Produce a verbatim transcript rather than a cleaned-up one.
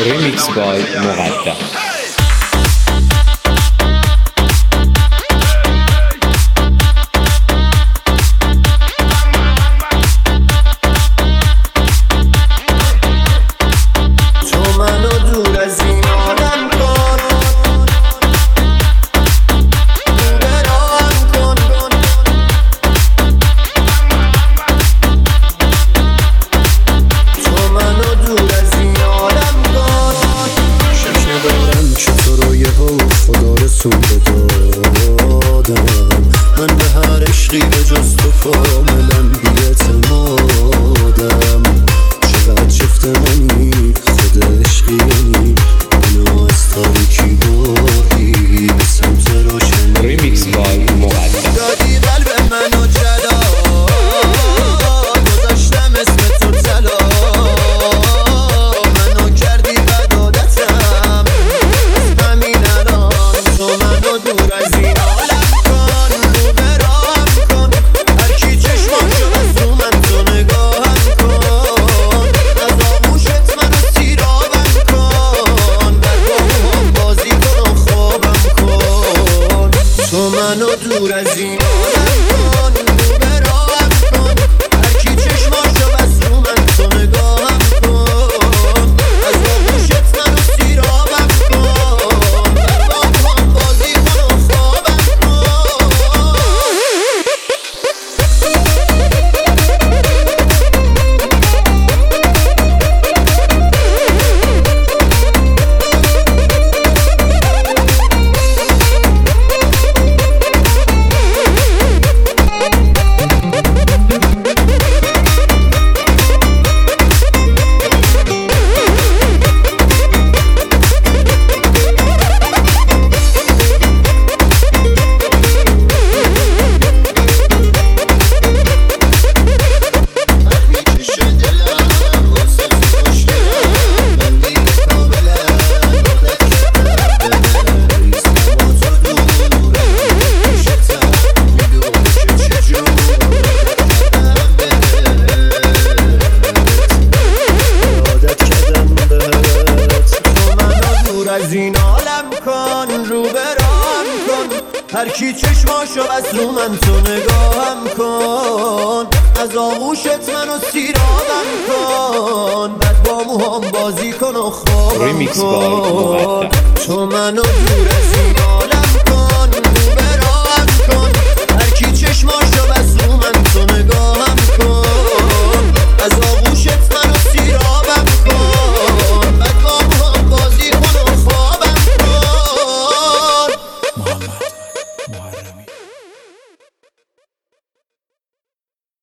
ریمیکس بای مقدم. من به هر عشقی به جز تو کاملا بی‌اعتمادم. چقدر شفت منی خود عشقیانی، منو از تاریکی بردی به سمت روشنی. ریمیکس بای مقدم. دادی قلب منو جلا، گذاشتم اسم تو طلا، منو کردی بد عادتم. همین الان تو منو دور از این عالم کن، رو برام کن. هر کی چشماشو از رو من تو نگاهم کن، از آغوشت منو سیرابم کن. در باهم بازی کن و خوابم کن. تو منو دور از این عالم کن، رو برام کن. هر کی چشماشو از رو من تو نگاهم کن، از آغوشت منو سیرابم کن. در باهم بازی کن و خوابم کن. از این عالم کن، رو برام کن. هر کی چشماشو از رو من تو نگاهم کن، از آغوشت منو سیرابم کن. بعد با موهام بازی کن و خوابم کن. تو منو دور از این عالم